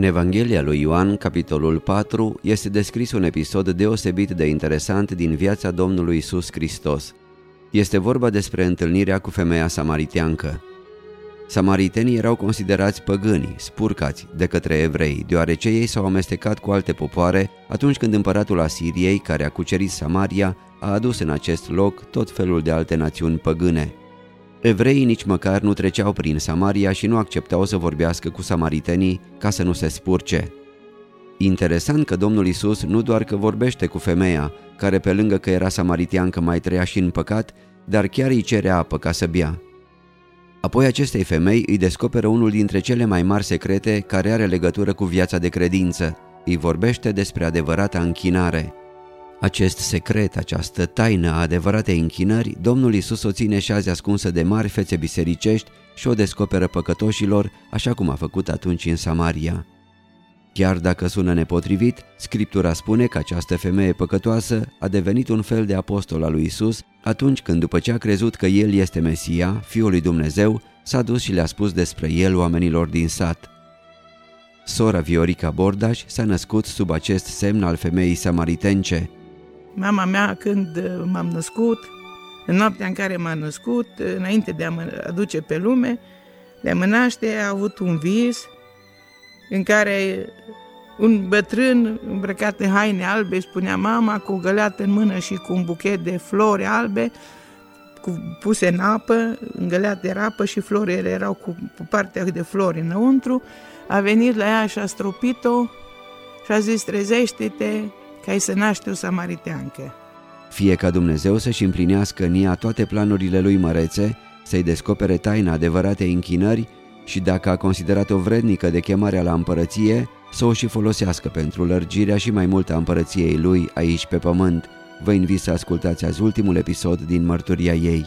În Evanghelia lui Ioan, capitolul 4, este descris un episod deosebit de interesant din viața Domnului Iisus Hristos. Este vorba despre întâlnirea cu femeia samariteancă. Samaritenii erau considerați păgâni, spurcați de către evrei, deoarece ei s-au amestecat cu alte popoare atunci când împăratul Asiriei, care a cucerit Samaria, a adus în acest loc tot felul de alte națiuni păgâne. Evreii nici măcar nu treceau prin Samaria și nu acceptau să vorbească cu samaritenii ca să nu se spurce. Interesant că Domnul Iisus nu doar că vorbește cu femeia, care pe lângă că era samariteancă mai trăia și în păcat, dar chiar îi cere apă ca să bea. Apoi acestei femei îi descoperă unul dintre cele mai mari secrete care are legătură cu viața de credință. Îi vorbește despre adevărata închinare. Acest secret, această taină a adevăratei închinări, Domnul Iisus o ține și azi ascunsă de mari fețe bisericești și o descoperă păcătoșilor, așa cum a făcut atunci în Samaria. Chiar dacă sună nepotrivit, Scriptura spune că această femeie păcătoasă a devenit un fel de apostol al lui Iisus atunci când, după ce a crezut că El este Mesia, Fiul lui Dumnezeu, s-a dus și le-a spus despre El oamenilor din sat. Sora Viorica Bordaș s-a născut sub acest semn al femeii samaritence. Mama mea, când m-am născut, în noaptea în care m-a născut, înainte de a mă aduce pe lume, de a mă naște, a avut un vis în care un bătrân îmbrăcat în haine albe, spunea mama, cu o găleată în mână și cu un buchet de flori albe, puse în apă, îngăleate era apă și florile erau cu partea de flori înăuntru, a venit la ea și a stropit-o și a zis: trezește-te, că ai să naște o samariteancă. Fie ca Dumnezeu să-și împlinească în ea toate planurile lui mărețe, să-i descopere taina adevăratei închinări și, dacă a considerat-o vrednică de chemarea la împărăție, să o și folosească pentru lărgirea și mai multă a împărăției lui aici pe pământ. Vă invit să ascultați azi ultimul episod din mărturia ei.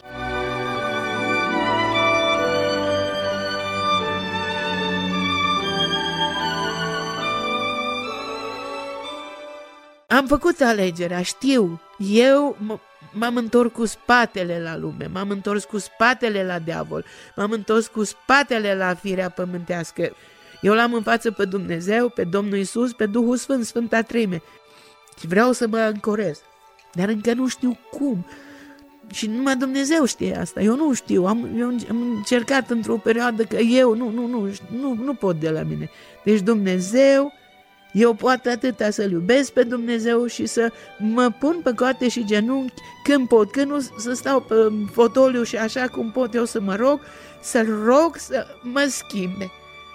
Am făcut alegerea, știu. Eu m-am întors cu spatele la lume, m-am întors cu spatele la diavol, m-am întors cu spatele la firea pământească. Eu l-am în față pe Dumnezeu, pe Domnul Iisus, pe Duhul Sfânt, Sfânta Treime. Și vreau să mă ancorez, dar încă nu știu cum. Și numai Dumnezeu știe asta, eu nu știu. Am încercat într-o perioadă că eu nu pot de la mine. Deci Dumnezeu, eu pot atâta să-L iubesc pe Dumnezeu și să mă pun pe coate și genunchi când pot, când nu să stau pe fotoliu și așa cum pot eu să mă rog, să-L rog să mă schimbe.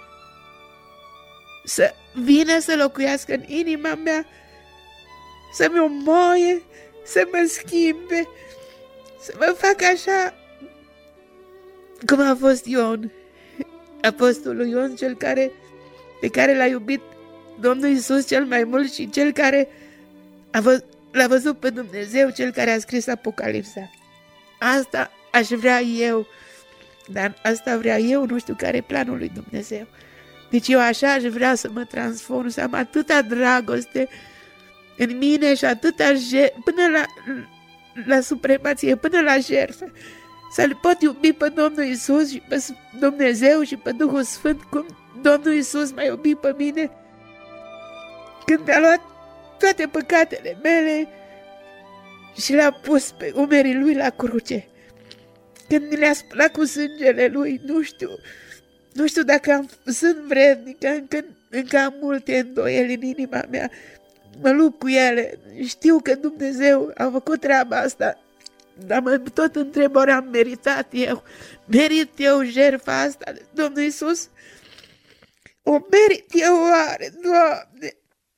Să vină să locuiască în inima mea, să-mi omoaie, să mă schimbe, să mă fac așa cum a fost Ion, apostolul Ion, cel pe care l-a iubit Domnul Iisus cel mai mult și cel care l-a văzut pe Dumnezeu, cel care a scris Apocalipsa. Asta aș vrea eu, dar asta vrea eu, nu știu care e planul lui Dumnezeu. Deci eu așa aș vrea să mă transform, să am atâta dragoste în mine și atâta până la supremație, până la jertfă, să-L pot iubi pe Domnul Iisus și pe Dumnezeu și pe Duhul Sfânt cum Domnul Iisus m-a iubit pe mine când mi-a luat toate păcatele mele și le-a pus pe umerii Lui la cruce. Când mi le-a spălat cu sângele Lui, nu știu dacă sunt vrednică, încă am multe îndoieli în inima mea, mă lupt cu ele, știu că Dumnezeu a făcut treaba asta, dar mă tot întreb, ori am merit eu jertfa asta de Domnul Iisus? O merit eu oare, Doamne?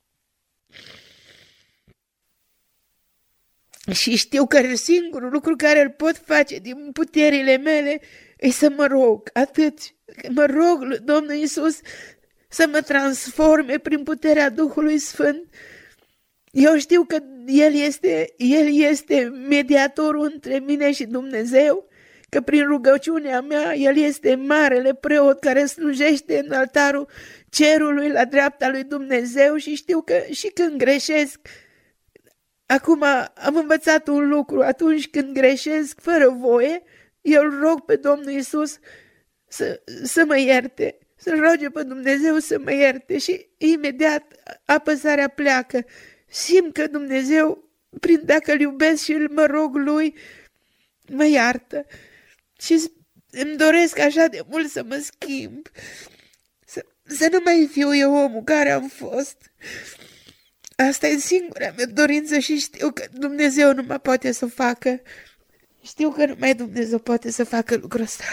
Și știu că singurul lucru care îl pot face din puterile mele e să mă rog, atât. Mă rog lui Domnul Iisus să mă transforme prin puterea Duhului Sfânt. Eu știu că El este mediatorul între mine și Dumnezeu, că prin rugăciunea mea El este marele preot care slujește în altarul cerului la dreapta lui Dumnezeu și știu că și când greșesc, acum am învățat un lucru, atunci când greșesc fără voie, eu îl rog pe Domnul Iisus să mă ierte, să roage pe Dumnezeu să mă ierte și imediat apăsarea pleacă. Simt că Dumnezeu, prin dacă îl iubesc și îl mă rog lui, mă iartă. Și îmi doresc așa de mult să mă schimb, să nu mai fiu eu omul care am fost. Asta e singura mea dorință și știu că Dumnezeu nu mă poate să facă. Știu că numai Dumnezeu poate să facă lucrul ăsta.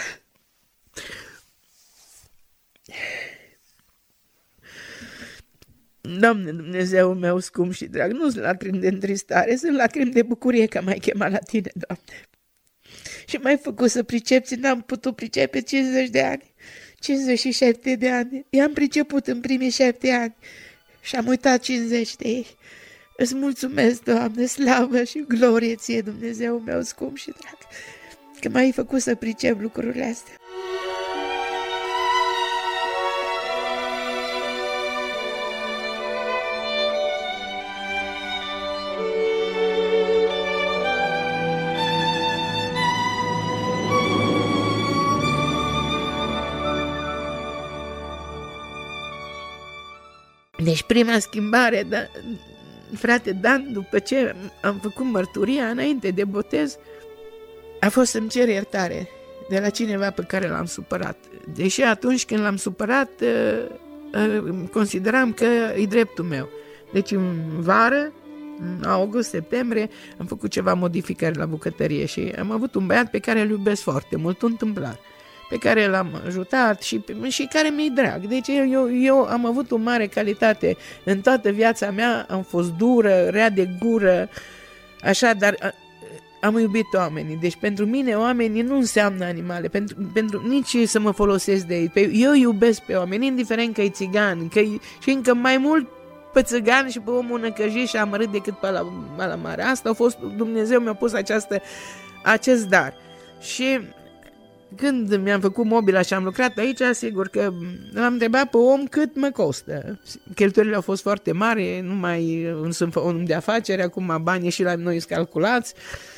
Doamne, Dumnezeu meu scump și drag, nu sunt lacrimi de întristare, sunt lacrimi de bucurie că m-ai chemat la Tine, Doamne. Și m-ai făcut să pricepi, n-am putut pricepe 50 de ani, 57 de ani. I-am priceput în primii 7 ani și am uitat 50 de ei. Îți mulțumesc, Doamne, slavă și glorie Ție, Dumnezeu meu scump și drag, că m-ai făcut să pricep lucrurile astea. Deci prima schimbare, frate Dan, după ce am făcut mărturia înainte de botez, a fost să-mi cer iertare de la cineva pe care l-am supărat. Deși atunci când l-am supărat, consideram că e dreptul meu. Deci în vară, în august-septembrie, am făcut ceva modificări la bucătărie și am avut un băiat pe care îl iubesc foarte mult, un tâmplar, pe care l-am ajutat și care mi-e drag. Deci eu am avut o mare calitate în toată viața mea, am fost dură, rea de gură, așa, dar am iubit oamenii. Deci pentru mine oamenii nu înseamnă animale, pentru nici să mă folosesc de ei. Eu iubesc pe oameni, indiferent că e țigan, și încă mai mult pe țigan și pe omul năcăjit și amărât decât pe la mare. Asta a fost, Dumnezeu mi-a pus acest dar. Și când mi-am făcut mobila și am lucrat aici, sigur că l-am întrebat pe om cât mă costă. Cheltuielile au fost foarte mari, nu mai sunt om de afaceri, acum banii și la noi sunt calculați.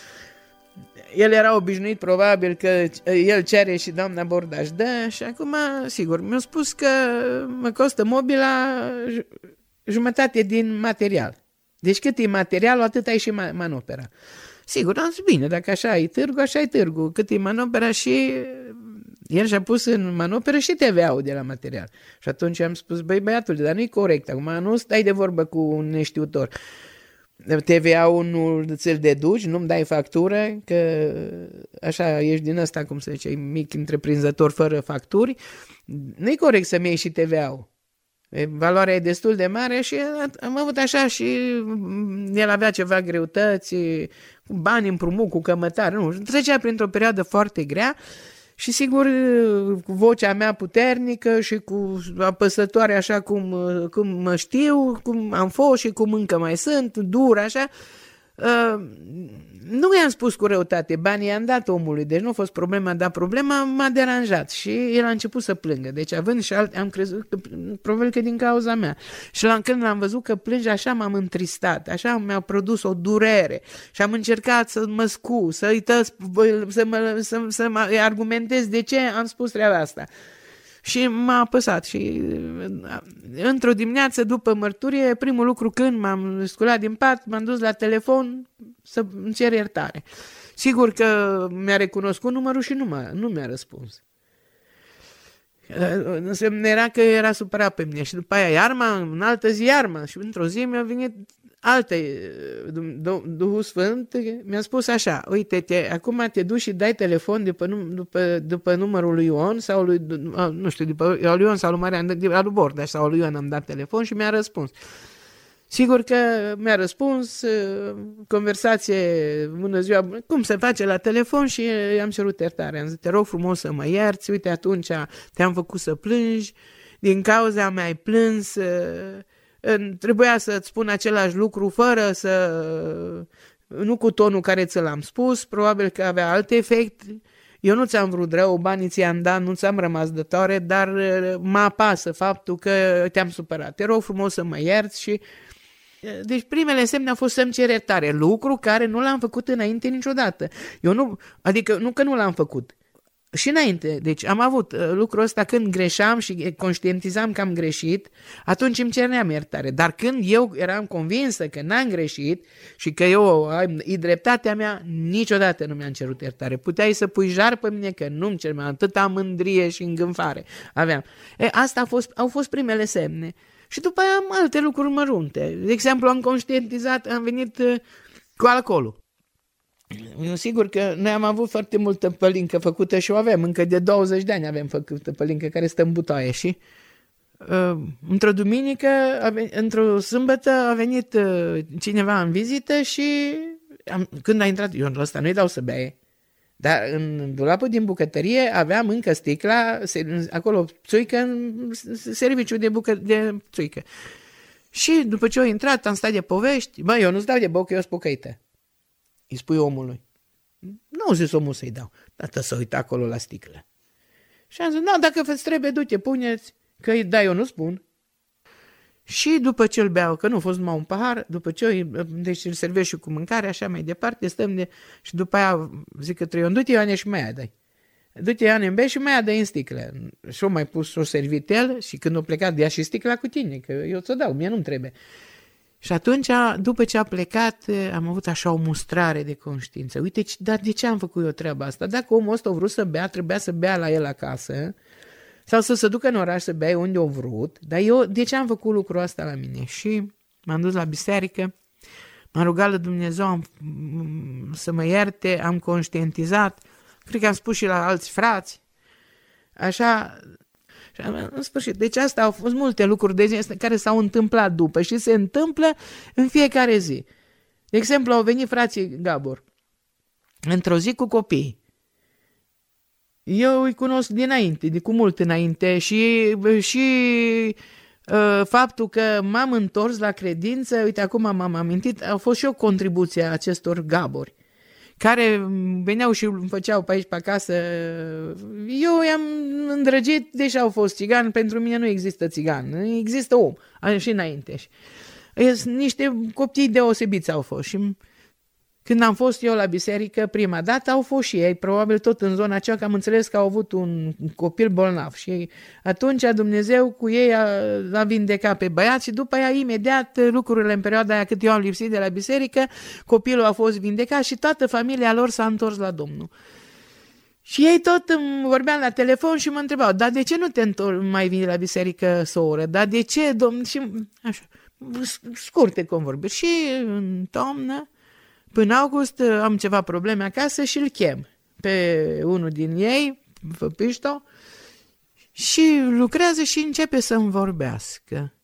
El era obișnuit, probabil că el cere și doamna Bordaj dă și acum, sigur, mi-a spus că mă costă mobila jumătate din material. Deci cât e materialul, atât ai și manopera. Sigur, am zis, bine, dacă așa e târgu, așa e târgu. Cât e manopera și el și-a pus în manoperă și TVA-ul de la material. Și atunci am spus, băiatul, dar nu-i corect. Acum nu stai de vorbă cu un neștiutor. TVA-ul nu ți-l deduci, nu-mi dai factură, că așa ești din ăsta, cum se zice, mic întreprinzător fără facturi. Nu-i corect să-mi iei și TVA-ul. Valoarea e destul de mare și am avut așa și el avea ceva greutăți, cu bani împrumut, cu cămătare, nu, trecea printr-o perioadă foarte grea și sigur cu vocea mea puternică și cu apăsătoare așa cum mă știu, cum am fost și cum încă mai sunt, dur așa, nu i-am spus cu răutate, banii i-am dat omului, deci nu a fost problema, dar problema m-a deranjat și el a început să plângă. Deci având și am crezut că probabil că din cauza mea. Și când l-am văzut că plânge, așa m-am întristat, așa mi-a produs o durere și am încercat să mă scuz, să mă argumentez de ce am spus treaba asta. Și m-a apăsat și într-o dimineață după mărturie, primul lucru când m-am sculat din pat, m-am dus la telefon să îmi cer iertare. Sigur că mi-a recunoscut numărul și nu mi-a răspuns. Era că era supărat pe mine și după aia iarma, în altă zi iarma și într-o zi mi-a venit Duhul Sfânt mi-a spus așa, uite, acum te duci și dai telefon după numărul lui Ion sau lui, nu știu, după lui Ion sau lui Marian, lui Bordaș sau lui Ion am dat telefon și mi-a răspuns. Sigur că mi-a răspuns, conversație, bună ziua, cum se face la telefon și i-am cerut iertare. Am zis, te rog frumos să mă ierți, uite, atunci te-am făcut să plângi, din cauza mea ai plâns, trebuia să-ți spun același lucru fără nu cu tonul care ți l-am spus, probabil că avea alt efect. Eu nu ți-am vrut rău, banii ți-am dat, nu ți-am rămas dătoare, dar mă apasă faptul că te-am supărat. Te rog frumos să mă ierți și... Deci primele semne au fost să-mi cer iertare, lucru care nu l-am făcut înainte niciodată. Adică nu că nu l-am făcut. Și înainte, deci am avut lucrul ăsta când greșeam și conștientizam că am greșit, atunci îmi cerneam iertare. Dar când eu eram convinsă că n-am greșit și că e dreptatea mea, niciodată nu mi-am cerut iertare. Puteai să pui jar pe mine că nu-mi cermeam, atâta mândrie și îngânfare aveam. Asta au fost primele semne. Și după aia am alte lucruri mărunte. De exemplu, am conștientizat, am venit cu alcoolul. Sigur că noi am avut foarte multă pălincă făcută și o avem, încă de 20 de ani avem făcută pălincă care stă în butoaie și într-o duminică, într-o sâmbătă a venit cineva în vizită și când a intrat, eu ăsta nu-i dau să bea, dar în dulapul din bucătărie aveam încă sticla, acolo țuică, serviciu de țuică. Și după ce a intrat, am stat de povești, eu nu-ți dau de bău că eu sunt pocăită. Îi spui omului. Nu au zis omul să-i dau. Tată să uita acolo la sticlă. Și am zis, dacă vă trebuie, du-te, puneți, că eu nu spun. Și după ce îl beau, că nu a fost numai un pahar, după ce deci îl servesc și cu mâncare, așa mai departe, și după aia zic că Trăion, du-te Ioane și mai adă-i. Du-te Ioane în bei și mai adă-i în sticlă. Și-o mai pus, și-o servit el și când a plecat, ia și sticla cu tine, că eu ți-o dau, mie nu-mi trebuie. Și atunci, după ce a plecat, am avut așa o mustrare de conștiință. Uite, dar de ce am făcut eu treaba asta? Dacă omul ăsta a vrut să bea, trebuia să bea la el acasă sau să se ducă în oraș să bea unde a vrut. Dar eu, de ce am făcut lucrul ăsta la mine? Și m-am dus la biserică, m-am rugat la Dumnezeu să mă ierte, am conștientizat, cred că am spus și la alți frați, așa. Și în sfârșit, deci asta au fost multe lucruri care s-au întâmplat după și se întâmplă în fiecare zi. De exemplu, au venit frații Gabor într-o zi cu copii. Eu îi cunosc dinainte, cu mult înainte și faptul că m-am întors la credință, uite, acum m-am amintit, a fost și o contribuție a acestor Gabori, care veneau și îmi făceau pe aici, pe acasă. Eu i-am îndrăgit, deși au fost țigani, pentru mine nu există țigan, există om, și înainte. Niște copii deosebiți au fost și când am fost eu la biserică prima dată, au fost și ei, probabil tot în zona aceea, că am înțeles că au avut un copil bolnav și atunci Dumnezeu cu ei a vindecat pe băiat și după aia imediat lucrurile în perioada aia cât eu am lipsit de la biserică, copilul a fost vindecat și toată familia lor s-a întors la Domnul. Și ei tot îmi vorbeam la telefon și mă întrebau, dar de ce nu te mai vii la biserică, soră? Dar de ce, domn? Și așa, scurte convorbiri. Și în toamnă, până august, am ceva probleme acasă și îl chem pe unul din ei, Făpișto, și lucrează și începe să-mi vorbească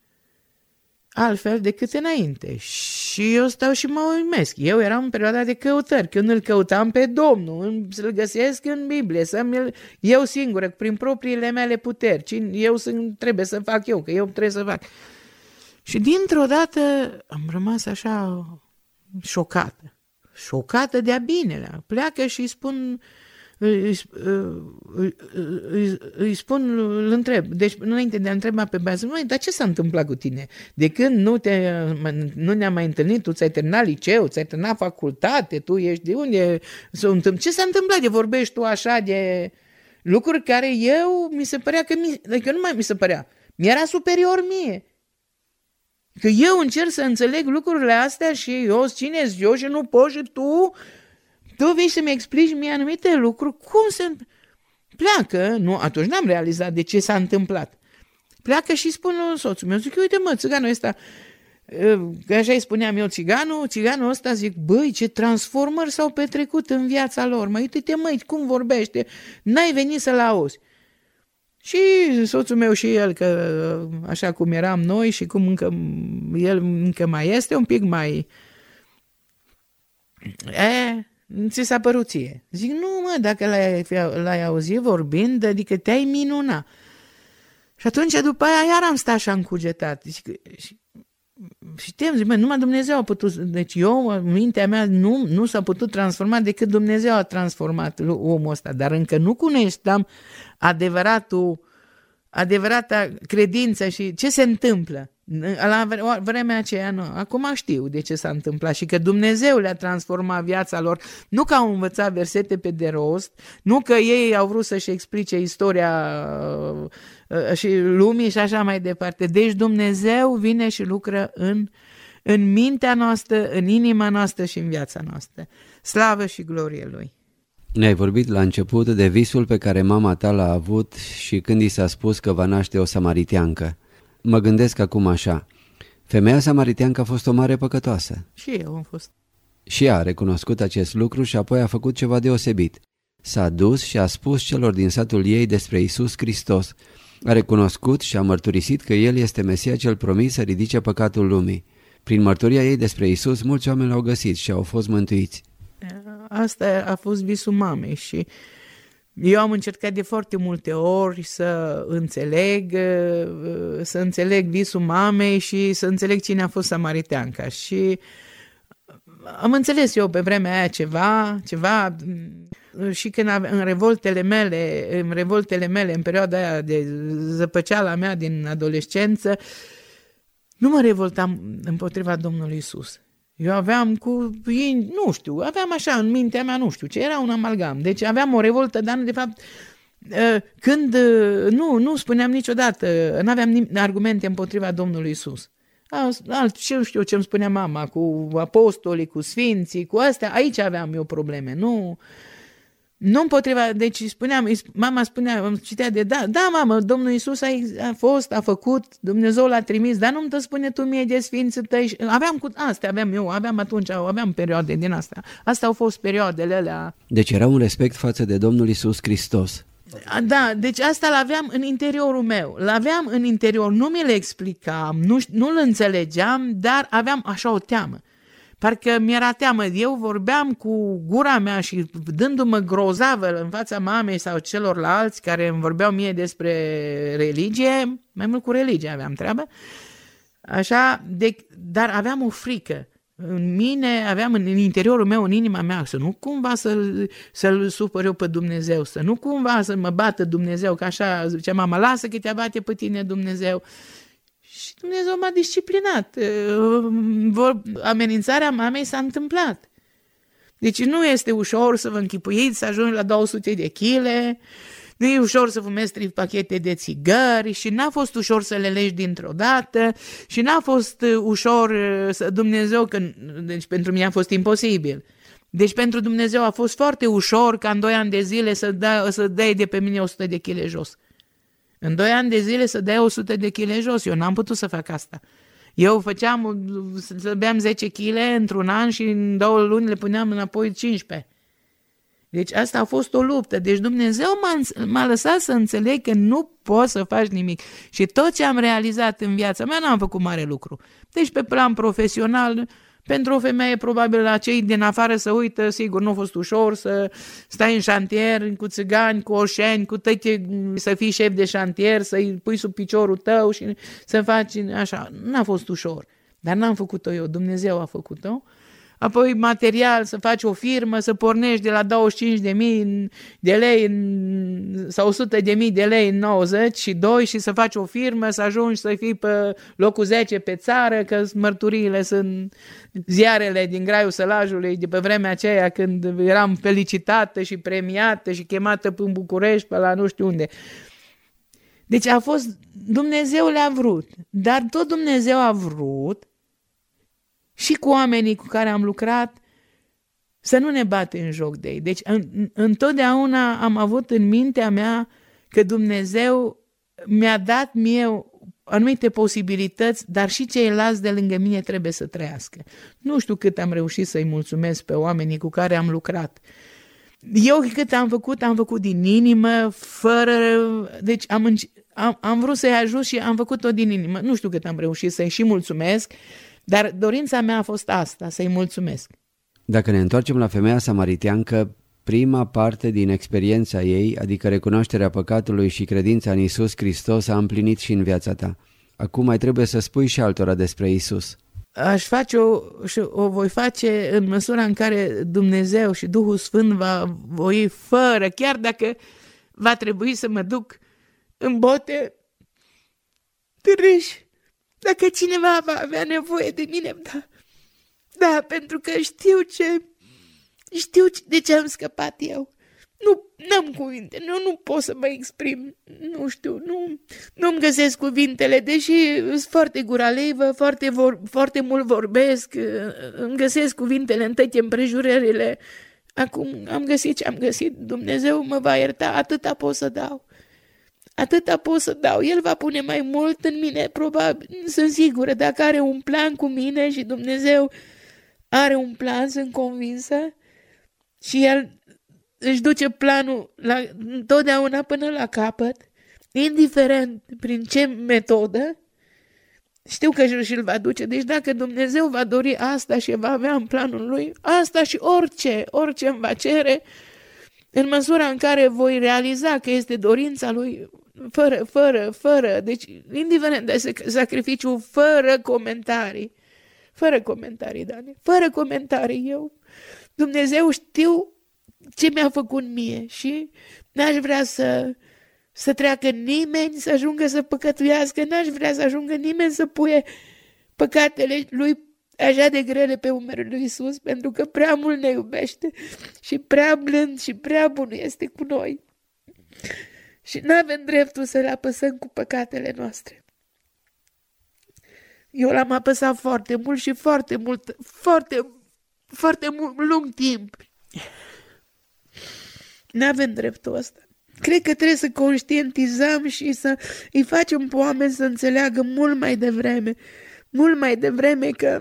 altfel decât înainte. Și eu stau și mă uimesc. Eu eram în perioada de căutări, când îl căutam pe Domnul, să-l găsesc în Biblie, eu singură, prin propriile mele puteri, trebuie să fac eu, că eu trebuie să fac. Și dintr-o dată am rămas așa șocată de-a binelea. Pleacă și îi spun, îl întreb. Deci, înainte de a întreba pe bază, dar ce s-a întâmplat cu tine? De când nu ne-am mai întâlnit, tu ți-ai terminat liceu, ți-ai terminat facultate, tu ești de unde? Ce s-a întâmplat de vorbești tu așa de lucruri care mi se părea că nu mai mi se părea, mi-era superior mie. Că eu încerc să înțeleg lucrurile astea și eu cine eu și nu poți și tu vei să-mi explici mie anumite lucruri. Cum se pleacă? Nu, atunci n-am realizat de ce s-a întâmplat. Pleacă și spun lui soțul meu, zic, uite mă, țiganul ăsta, așa îi spuneam eu țiganul ăsta, zic, băi, ce transformări s-au petrecut în viața lor, mă, uite-te măi, cum vorbește, n-ai venit să-l auzi. Și soțul meu și el, că așa cum eram noi și cum el încă mai este, un pic mai... ți s-a părut ție. Zic, nu mă, dacă l-ai auzit vorbind, adică te-ai minuna. Și atunci după aia iar am stat așa încugetat. Și zic, numai Dumnezeu a putut, deci mintea mea nu s-a putut transforma decât Dumnezeu a transformat omul ăsta, dar încă nu cunoșteam adevărata credință și ce se întâmplă. La vremea aceea nu. Acum știu de ce s-a întâmplat și că Dumnezeu le-a transformat viața lor. Nu că au învățat versete pe de rost, nu că ei au vrut să-și explice istoria și lumii și așa mai departe. Deci Dumnezeu vine și lucră în mintea noastră, în inima noastră și în viața noastră. Slavă și glorie Lui! Ne-ai vorbit la început de visul pe care mama ta l-a avut și când i s-a spus că va naște o samariteancă. Mă gândesc acum așa, femeia samariteancă a fost o mare păcătoasă. Și eu am fost. Și ea a recunoscut acest lucru și apoi a făcut ceva deosebit. S-a dus și a spus celor din satul ei despre Iisus Hristos. A recunoscut și a mărturisit că El este Mesia cel promis să ridice păcatul lumii. Prin mărturia ei despre Iisus, mulți oameni l-au găsit și au fost mântuiți. Asta a fost visul mamei și eu am încercat de foarte multe ori să înțeleg visul mamei și să înțeleg cine a fost samariteanca. Și am înțeles eu pe vremea aia ceva și când în revoltele mele, în perioada aia de zăpăceala mea din adolescență, nu mă revoltam împotriva Domnului Iisus. Eu aveam aveam așa în mintea mea, nu știu ce, era un amalgam. Deci aveam o revoltă, dar de fapt, când nu spuneam niciodată, nu aveam argumente împotriva Domnului Iisus. Ce știu ce îmi spunea mama, cu apostolii, cu sfinții, cu astea, aici aveam eu probleme, nu împotriva, deci mama spunea, îmi citea de da mamă, Domnul Iisus a făcut, Dumnezeu l-a trimis, dar nu-mi spune tu mie de sfinții tăi. Aveam perioade din astea. Astea au fost perioadele alea. Deci era un respect față de Domnul Iisus Hristos. Da, deci asta l-aveam în interiorul meu. L-aveam în interior, nu mi le explicam, nu-l înțelegeam, dar aveam așa o teamă. Parcă mi-era teamă, eu vorbeam cu gura mea și dându-mă grozavă în fața mamei sau celorlalți care îmi vorbeau mie despre religie, mai mult cu religie aveam treabă, așa, dar aveam o frică. În mine, aveam în interiorul meu, în inima mea, să nu cumva să-L supăr eu pe Dumnezeu, să nu cumva să mă bată Dumnezeu, că așa zicea mama, lasă că te bate pe tine Dumnezeu. Și Dumnezeu m-a disciplinat. Amenințarea mamei s-a întâmplat. Deci nu este ușor să vă închipuiți, să ajungi la 200 de kg, nu e ușor să fumezi 3 pachete de țigări și n-a fost ușor să le legi dintr-o dată și n-a fost ușor Dumnezeu, deci pentru mine a fost imposibil. Deci pentru Dumnezeu a fost foarte ușor ca în 2 ani de zile să dai de pe mine 100 de kg jos. În 2 ani de zile să dai 100 de kg jos. Eu n-am putut să fac asta. Eu să beam 10 kg într-un an și în 2 luni le puneam înapoi 15. Deci asta a fost o luptă. Deci Dumnezeu m-a lăsat să înțeleg că nu poți să faci nimic. Și tot ce am realizat în viața mea n-am făcut mare lucru. Deci pe plan profesional, pentru o femeie probabil la cei din afară să uită, sigur nu a fost ușor să stai în șantier cu țigani, cu orșeni, cu tăi, să fii șef de șantier, să-i pui sub piciorul tău și să faci așa. N-a fost ușor, dar n-am făcut-o eu, Dumnezeu a făcut-o. Apoi material, să faci o firmă, să pornești de la 25.000 de lei sau 100.000 de lei în 92 și să faci o firmă, să ajungi să fii pe locul 10 pe țară, că mărturiile sunt ziarele din Graiul Sălajului de pe vremea aceea când eram felicitată și premiată și chemată în București pe la nu știu unde. Deci a fost, Dumnezeu le-a vrut, dar tot Dumnezeu a vrut și cu oamenii cu care am lucrat, să nu ne bate în joc de ei. Deci întotdeauna am avut în mintea mea că Dumnezeu mi-a dat mie anumite posibilități, dar și ceilalți de lângă mine trebuie să trăiască. Nu știu cât am reușit să-i mulțumesc pe oamenii cu care am lucrat. Eu cât am făcut din inimă, deci am vrut să-i ajut și am făcut-o din inimă. Nu știu cât am reușit să-i și mulțumesc, dar dorința mea a fost asta, să-i mulțumesc. Dacă ne întoarcem la femeia samariteancă, prima parte din experiența ei, adică recunoașterea păcatului și credința în Iisus Hristos, a împlinit și în viața ta. Acum mai trebuie să spui și altora despre Iisus. O voi face în măsura în care Dumnezeu și Duhul Sfânt va voi fără, chiar dacă va trebui să mă duc în bote târâși, Dacă cineva va avea nevoie de mine, da, pentru că știu de ce am scăpat eu. N-am cuvinte, nu pot să mă exprim, nu știu, nu-mi găsesc cuvintele, deși sunt foarte guraleivă, foarte mult vorbesc, îmi găsesc cuvintele în toate împrejurările. Acum am găsit ce am găsit, Dumnezeu mă va ierta, atâta pot să dau. Atâta pot să dau, El va pune mai mult în mine, probabil, sunt sigură, dacă are un plan cu mine și Dumnezeu are un plan, sunt convinsă, și El își duce planul întotdeauna până la capăt, indiferent prin ce metodă, știu că și-l va duce. Deci dacă Dumnezeu va dori asta și va avea în planul Lui, asta și orice îmi va cere, în măsura în care voi realiza că este dorința Lui, fără, deci indiferent de sacrificiu, fără comentarii, Dani, fără comentarii, Dumnezeu știu ce mi-a făcut mie și n-aș vrea să treacă nimeni, să ajungă să păcătuiască, n-aș vrea să ajungă nimeni să puie păcatele Lui așa de grele pe umerul lui Iisus, pentru că prea mult ne iubește și prea blând și prea bun este cu noi. Și n-avem dreptul să-L apăsăm cu păcatele noastre. Eu l-am apăsat foarte mult și foarte lung timp. N-avem dreptul ăsta. Cred că trebuie să conștientizăm și să îi facem pe oameni să înțeleagă mult mai devreme că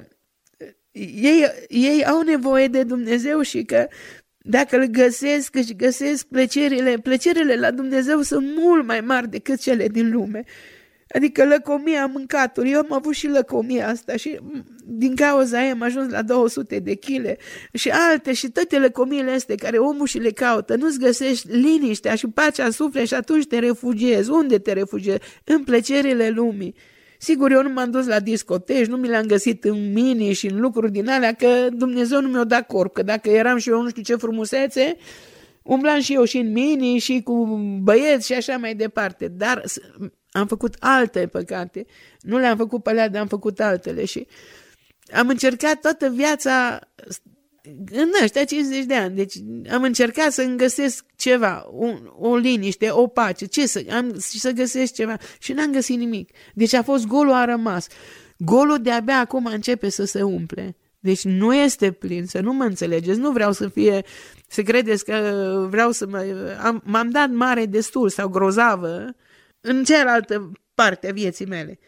ei au nevoie de Dumnezeu și că dacă îl găsesc, își găsesc plăcerile la Dumnezeu sunt mult mai mari decât cele din lume. Adică lăcomia, mâncatul. Eu am avut și lăcomia asta și din cauza aia am ajuns la 200 de kg și alte și toate lăcomiile astea care omul și le caută. Nu-ți găsești liniștea și pacea suflet și atunci te refugiezi. Unde te refugiezi? În plăcerile lumii. Sigur, eu nu m-am dus la discoteci, nu mi le-am găsit în mini și în lucruri din alea, că Dumnezeu nu mi-a dat corp, că dacă eram și eu nu știu ce frumusețe, umblam și eu și în mini și cu băieți și așa mai departe, dar am făcut alte păcate, nu le-am făcut pe alea, dar am făcut altele și am încercat toată viața în ăștia 50 de ani, deci am încercat să-mi găsesc ceva, o liniște, o pace, să găsesc ceva și n-am găsit nimic. Deci a fost golul, a rămas. Golul de-abia acum începe să se umple. Deci nu este plin, să nu mă înțelegeți, nu vreau să credeți că vreau m-am dat mare destul sau grozavă în cealaltă parte a vieții mele.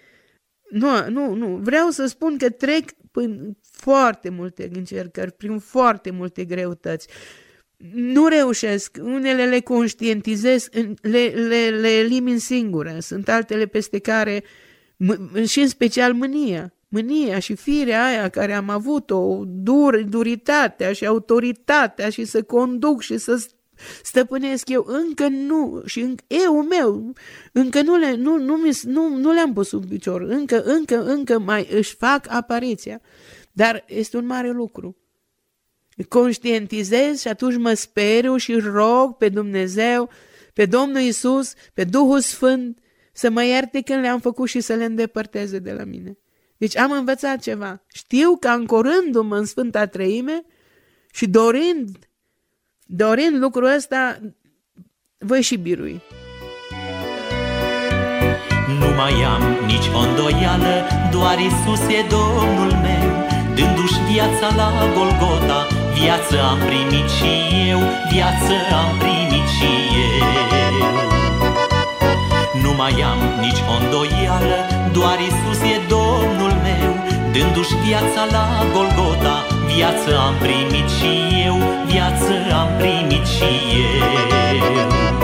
Nu, vreau să spun că trec prin foarte multe încercări, prin foarte multe greutăți. Nu reușesc, unele le conștientizez, le elimin singură, sunt altele peste care, și în special mânia și firea aia care am avut-o, duritatea și autoritatea și să conduc și să stăpânesc eu, încă nu, și eu meu, încă nu le-am pus sub picior, încă mai își fac apariția, dar este un mare lucru. Conștientizez și atunci mă speriu și rog pe Dumnezeu, pe Domnul Iisus, pe Duhul Sfânt, să mă ierte când le-am făcut și să le îndepărteze de la mine. Deci am învățat ceva. Știu că ancorându-mă în Sfânta Treime și dorind lucrul ăsta, voi și birui. Nu mai am nici o îndoială, doar Iisus e Domnul meu. Dându-și viața la Golgota, viață am primit și eu, viață am primit și eu. Nu mai am nici o îndoială, doar Iisus e Domnul meu. Dându-și viața la Golgota, viață am primit și eu, viață am primit și eu.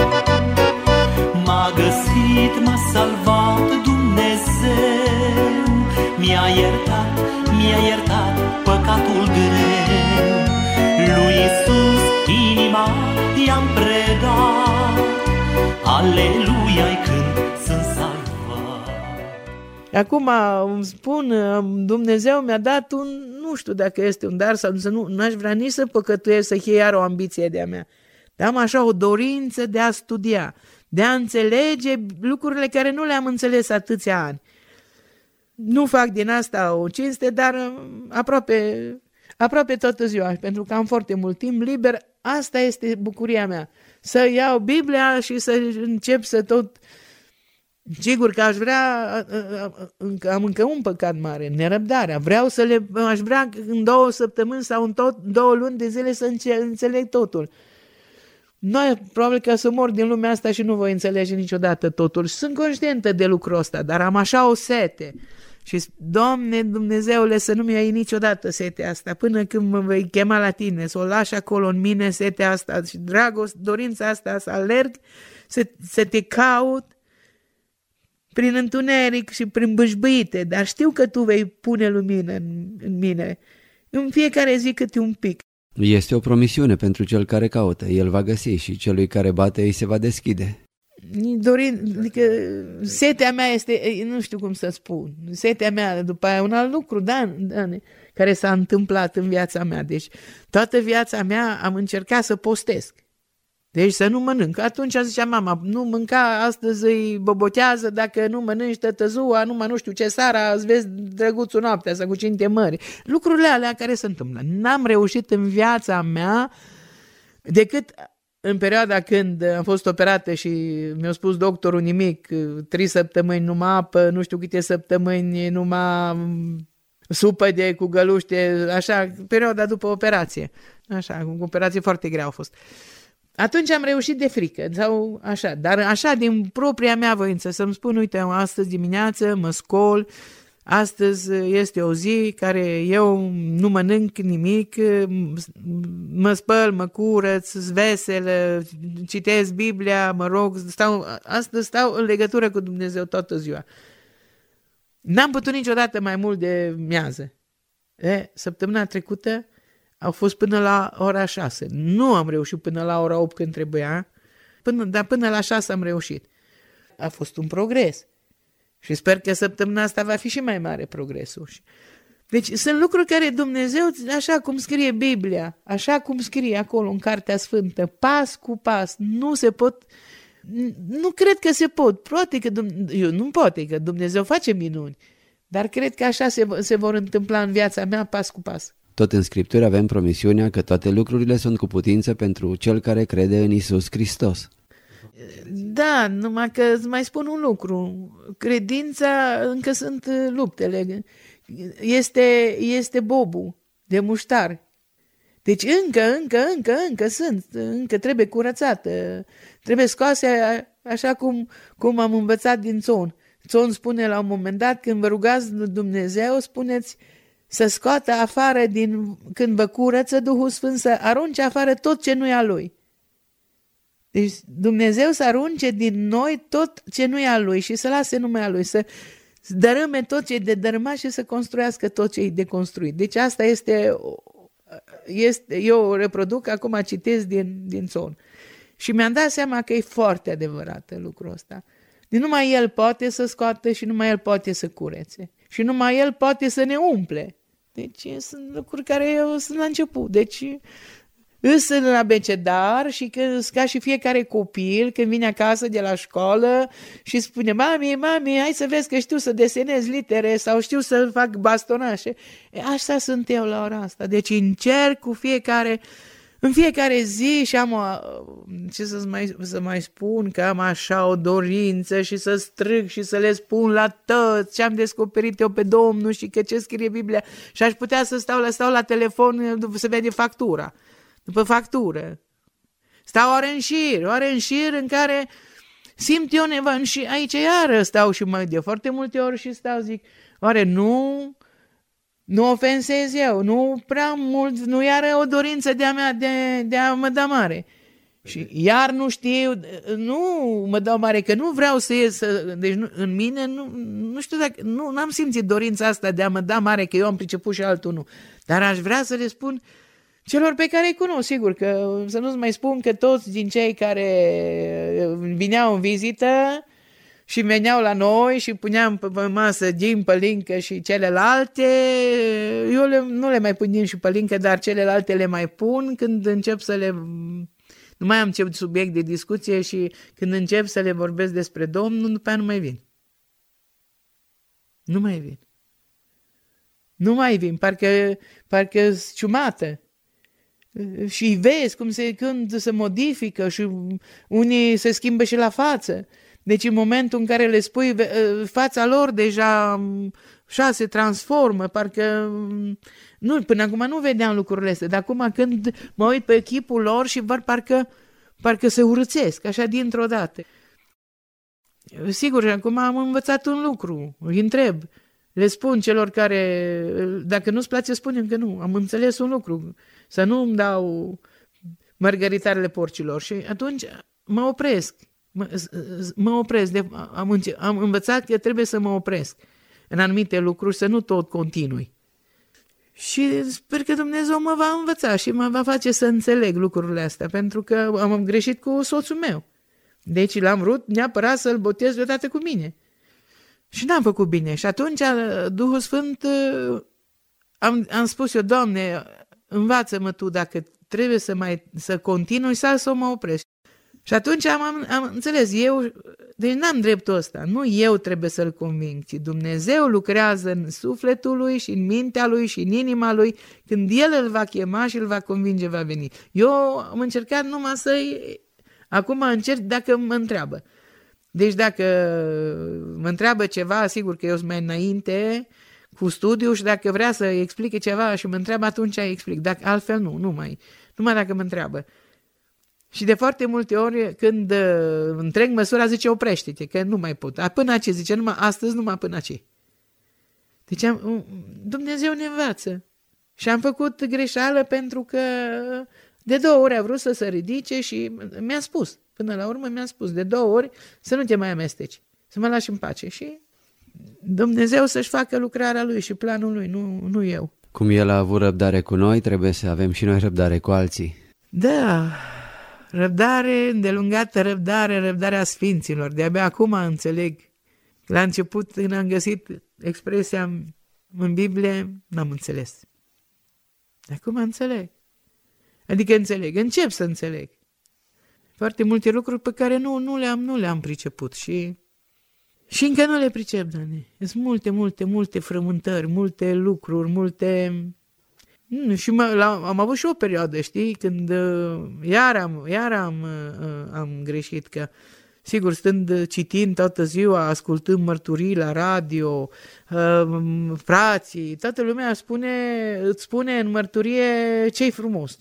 M-a găsit, m-a salvat Dumnezeu, mi-a iertat păcatul greu. Lui Iisus inima i-am predat, aleluia-i când sunt salvat. Acum îmi spun, Dumnezeu mi-a dat nu știu dacă este un dar sau n-aș vrea nici să păcătuiesc, să fie iar o ambiție de-a mea. Dar am așa o dorință de a studia, de a înțelege lucrurile care nu le-am înțeles atâția ani. Nu fac din asta o cinste, dar aproape toată ziua, pentru că am foarte mult timp liber. Asta este bucuria mea, să iau Biblia și să încep să tot... Sigur că aș vrea, am încă un păcat mare, nerăbdarea. Aș vrea în 2 săptămâni sau în 2 luni de zile să înțeleg totul. Noi probabil că să mor din lumea asta și nu voi înțelege niciodată totul. Sunt conștientă de lucrul ăsta, dar am așa o sete. Și Doamne Dumnezeule, să nu-mi iei niciodată setea asta, până când mă vei chema la tine, să o lași acolo în mine setea asta și dorința asta să alerg, să te caut prin întuneric și prin bâșbâite, dar știu că tu vei pune lumină în mine, în fiecare zi câte un pic. Este o promisiune pentru cel care caută, el va găsi și celui care bate îi se va deschide. Adică setea mea este, nu știu cum să spun, setea mea, după aia un alt lucru, Dan, care s-a întâmplat în viața mea. Deci toată viața mea am încercat să postesc. Deci să nu mănânc. Atunci zicea mama, nu mânca, astăzi îi bobotează, dacă nu mănânci tătăzua, numai nu știu ce seara, îți vezi drăguțul noaptea sau cu cinte mări. Lucrurile alea care se întâmplă. N-am reușit în viața mea decât în perioada când am fost operată și mi-a spus doctorul nimic, 3 săptămâni numai apă, nu știu câte săptămâni numai supă de cu găluște, așa, perioada după operație. Așa, operație foarte grea a fost. Atunci am reușit de frică, sau așa, dar așa din propria mea voință, să-mi spun, uite, astăzi dimineață mă scol, astăzi este o zi care eu nu mănânc nimic, mă spăl, mă curăț, sunt veselă, citesc Biblia, mă rog, astăzi stau în legătură cu Dumnezeu toată ziua. N-am putut niciodată mai mult de miază. Săptămâna trecută au fost până la ora 6. Nu am reușit până la ora 8 când trebuia, dar până la 6 am reușit. A fost un progres. Și sper că săptămâna asta va fi și mai mare progresul. Deci sunt lucruri care Dumnezeu, așa cum scrie Biblia, așa cum scrie acolo în Cartea Sfântă, pas cu pas, nu cred că se pot. Poate că Dumnezeu face minuni, dar cred că așa se vor întâmpla în viața mea pas cu pas. Tot în Scripturi avem promisiunea că toate lucrurile sunt cu putință pentru cel care crede în Iisus Hristos. Da, numai că îți mai spun un lucru. Credința, încă sunt luptele. Este bobul de muștar. Deci încă trebuie curățată. Trebuie scoase așa cum am învățat din Țon. Țon spune la un moment dat, când vă rugați Dumnezeu, spuneți să scoată afară când vă curăță Duhul Sfânt, să arunce afară tot ce nu e a Lui. Deci Dumnezeu să arunce din noi tot ce nu e a Lui și să lase numai a Lui, să dărâme tot ce e de dărâmat și să construiască tot ce e de construit. Deci asta este eu reproduc, acum citesc din Țon. Și mi-am dat seama că e foarte adevărat lucrul ăsta. Numai El poate să scoată și numai El poate să curețe. Și numai El poate să ne umple. Deci sunt lucruri care eu sunt la început. Deci sunt în abecedar și ca și fiecare copil când vine acasă de la școală și spune, mami, hai să vezi că știu să desenez litere sau știu să fac bastonașe. Așa sunt eu la ora asta. Deci încerc în fiecare zi și am să mai spun că am așa o dorință și să strâng și să le spun la toți ce am descoperit eu pe Domnul și că ce scrie Biblia și aș putea să stau la telefon să vede factura. După factură. Stau ore în șir în care simt eu nevoie și aici iară stau și de foarte multe ori și stau, zic, oare nu ofensez eu, nu prea mult, nu iară o dorință de-a mea de a mă da mare. Și iar nu știu, nu mă dau mare, că nu vreau să ies, deci în mine, nu știu dacă, n-am simțit dorința asta de a mă da mare, că eu am priceput și altul nu. Dar aș vrea să le spun celor pe care îi cunosc, sigur, că să nu-ți mai spun că toți din cei care vineau în vizită și veneau la noi și puneam pe masă din pălincă și celelalte, eu nu le mai pun și pălincă, dar celelalte le mai pun când încep să le... Nu mai am ce subiect de discuție și când încep să le vorbesc despre Domnul, după aia nu mai vin. Nu mai vin. Nu mai vin, parcă-s ciumată. Și vezi când se modifică și unii se schimbă și la față. Deci în momentul în care le spui, fața lor deja se transformă, parcă... Nu, până acum nu vedeam lucrurile astea, dar acum când mă uit pe chipul lor și văd parcă se urâțesc, așa dintr-o dată. Sigur, acum am învățat un lucru, îi întreb, le spun celor care, dacă nu-ți place, spune-mi că nu, am înțeles un lucru, să nu îmi dau mărgăritarele porcilor și atunci mă opresc. Mă opresc, am învățat că trebuie să mă opresc în anumite lucruri, să nu tot continui. Și sper că Dumnezeu mă va învăța și mă va face să înțeleg lucrurile astea, pentru că am greșit cu soțul meu. Deci l-am vrut neapărat să-l botez deodată cu mine. Și n-am făcut bine. Și atunci Duhul Sfânt am spus eu, Doamne, învață-mă Tu dacă trebuie să continui sau să mă opresc. Și atunci am înțeles, deci n-am dreptul ăsta, nu eu trebuie să-l conving, ci Dumnezeu lucrează în sufletul lui și în mintea lui și în inima lui, când El îl va chema și îl va convinge, va veni. Eu am încercat numai acum încerc dacă mă întreabă. Deci dacă mă întreabă ceva, sigur că eu sunt mai înainte cu studiu și dacă vrea să explice ceva și mă întreabă, atunci explic, dacă altfel numai dacă mă întreabă. Și de foarte multe ori, când întreg măsura, zice, oprește-te, că nu mai pot. Până ce, zice, astăzi numai până ce. Deci Dumnezeu ne învață. Și am făcut greșeală pentru că de 2 ori a vrut să se ridice și mi-a spus, până la urmă mi-a spus, de 2 ori să nu te mai amesteci, să mă lași în pace. Și Dumnezeu să-și facă lucrarea Lui și planul Lui, nu eu. Cum El a avut răbdare cu noi, trebuie să avem și noi răbdare cu alții. Da, răbdare, îndelungată răbdare, răbdarea sfinților. De-abia acum înțeleg. La început, când am găsit expresia în Biblie, n-am înțeles. Acum înțeleg. Adică încep să înțeleg. Foarte multe lucruri pe care nu le-am priceput și încă nu le pricep, Doamne. Sunt multe frământări, multe lucruri, multe... Și am avut și o perioadă, știi, când iar am greșit, că sigur, stând, citind toată ziua, ascultând mărturii la radio, frații, toată lumea îți spune în mărturie ce-i frumos,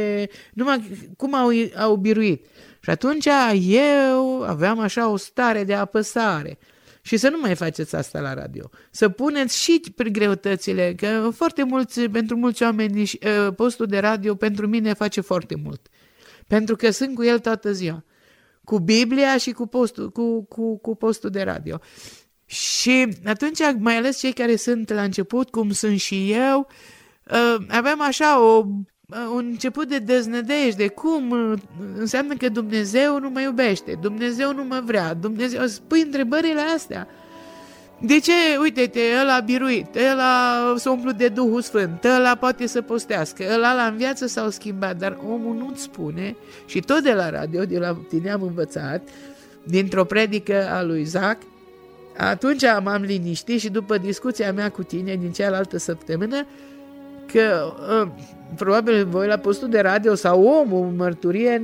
cum au biruit. Și atunci eu aveam așa o stare de apăsare. Și să nu mai faceți asta la radio. Să puneți și prin greutățile, că pentru mulți oameni postul de radio pentru mine face foarte mult. Pentru că sunt cu el toată ziua. Cu Biblia și cu postul de radio. Și atunci, mai ales cei care sunt la început, cum sunt și eu, aveam așa un început de deznădejde. Cum înseamnă că Dumnezeu nu mă iubește, Dumnezeu nu mă vrea, Dumnezeu... Spui întrebările astea. De ce, uite-te, ăla a biruit, ăla s-a umplut de Duhul Sfânt, ăla poate să postească, ăla în viață s-au schimbat, dar omul nu-ți spune, și tot de la radio, de la tine am învățat, dintr-o predică a lui Zac, atunci m-am liniștit și după discuția mea cu tine din cealaltă săptămână, că probabil voi la postul de radio sau omul în mărturie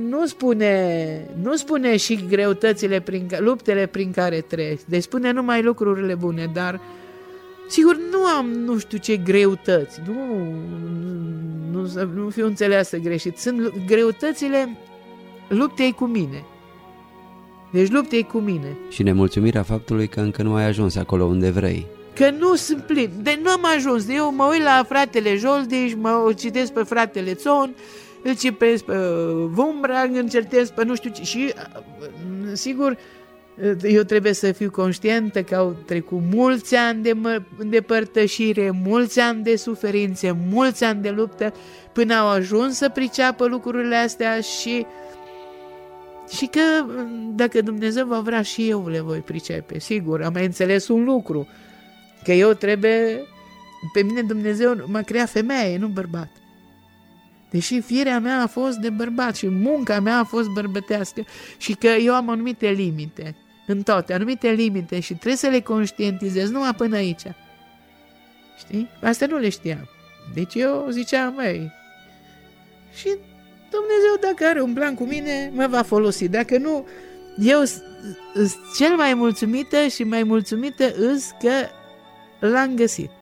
nu spune și greutățile, luptele prin care treci. Deci spune numai lucrurile bune, dar sigur nu am nu știu ce greutăți. Nu fiu înțeleasă greșit. Sunt greutățile luptei cu mine. Deci luptei cu mine. Și nemulțumirea faptului că încă nu ai ajuns acolo unde vrei. Că nu sunt plin. Deci nu am ajuns. Eu mă uit la fratele Joldiș, mă citesc pe fratele Țon, îl citesc pe Vumbrag, îl certesc pe nu știu ce. Și, sigur, eu trebuie să fiu conștientă că au trecut mulți ani de părtășire, mulți ani de suferințe, mulți ani de luptă, până au ajuns să priceapă lucrurile astea și că dacă Dumnezeu va vrea și eu le voi pricepe. Sigur, am mai înțeles un lucru, că eu trebuie, pe mine Dumnezeu m-a creat femeie, nu bărbat. Deși firea mea a fost de bărbat și munca mea a fost bărbătească și că eu am anumite limite, în toate, anumite limite și trebuie să le conștientizez numai până aici. Știi? Asta nu le știam. Deci eu ziceam, măi, și Dumnezeu dacă are un plan cu mine, mă va folosi. Dacă nu, eu cel mai mulțumită și mai mulțumită îs că l-am găsit.